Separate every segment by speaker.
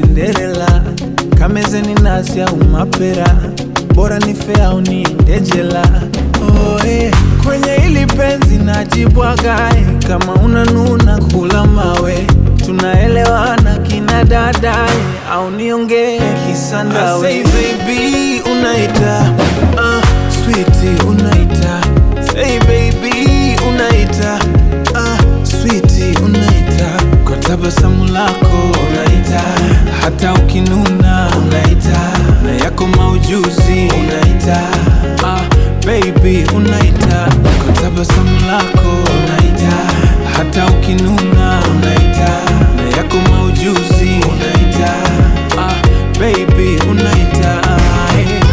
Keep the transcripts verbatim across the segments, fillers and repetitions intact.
Speaker 1: Cinderella, kameze ni nasi au mapera, bora nife au niende jela. Oh, eh. Kwenye hili penzi najibwagae, kama unanuna kula mawe, tunaelewana kina dadae, au niongee kisandawe. I say baby unaita, uh, sweetie unaita, say baby unaita, uh, sweetie unaita, kwa tabasamu lako unaita, hata ukinuna unaita, na yako maujuzi unaita, uh, baby unaita, kwa tabasamu lako unaita, hata ukinuna unaita, na yako maujuzi unaita, uh, baby unaita, hey.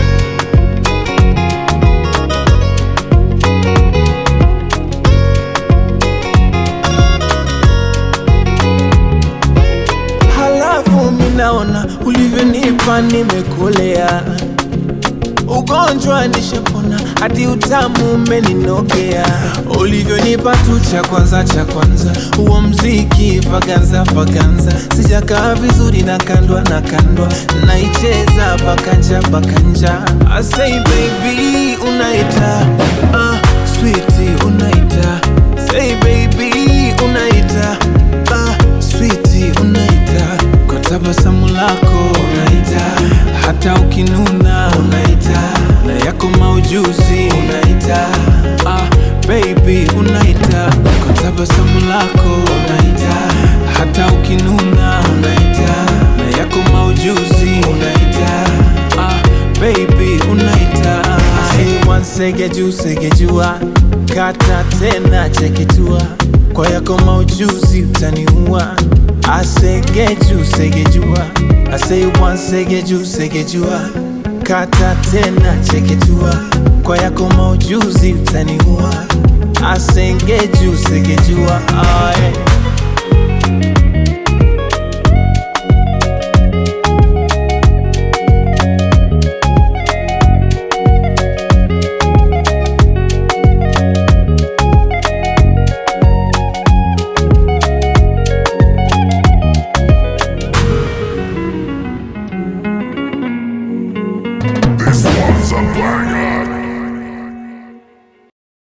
Speaker 1: Halafu minaona ulivyonipa nimekolea, ugonjwa nishapona, hadi utamu umeninogea. Ulivyonipa tu cha kwanza cha kwanza, huo mziki vaganza vaganza, sijakaa vizuri na kandwa na kandwa, naicheza bakanja bakanja. I say baby unaita, uh, sweetie unaita, say baby unaita, uh, sweetie unaita, kwa tabasamu lako unaita, hata ukinuna unaita, na yako maujuzi unaita, uh, baby unaita, kwa tabasamu lako unaita, hata ukinuna unaita, na yako maujuzi unaita, uh, baby unaita. Hey, one segeju segejua, kata tena chekitua, kwa yako maujuzi utaniua. Asegeju segejua, I say one segeju segejua, kata tena cheketua, kwa yako maujuzi utaniua. Asegeju segejua, oh, yeah.